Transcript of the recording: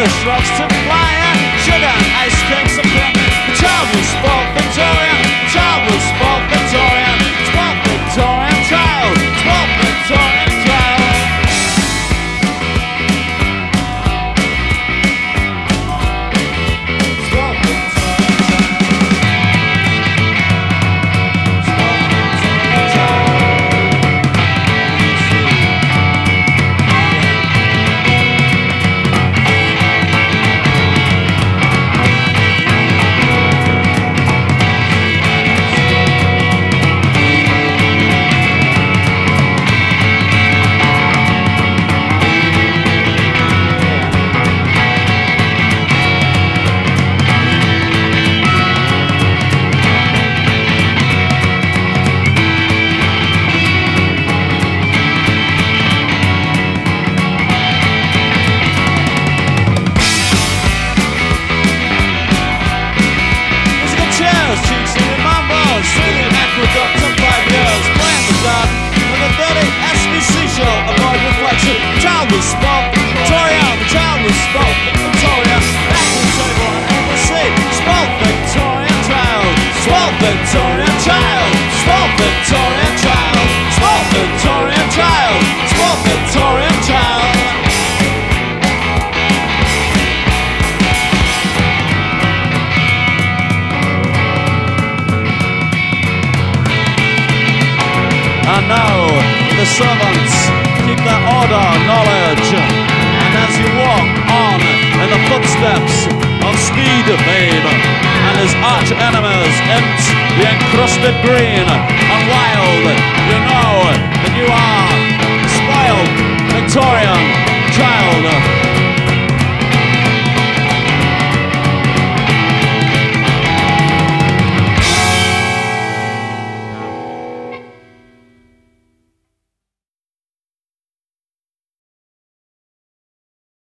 the shrubs to fire, sugar, ice cream, some pill. The child was spoiled Victorian, the child was spoiled Victorian, spoiled Victorian child, spoiled Victorian child. Spoiled spoiled Victoria, the child was spoiled Victoria. Back to the table and the sea. Spoiled Victorian child, spoiled Victorian child, spoiled Victorian child, spoiled Victorian child, spoiled Victorian child. And now the servants keep their order, knowledge, and as you walk on in the footsteps of Speed Babe and his arch enemies, imps, the encrusted green, and wild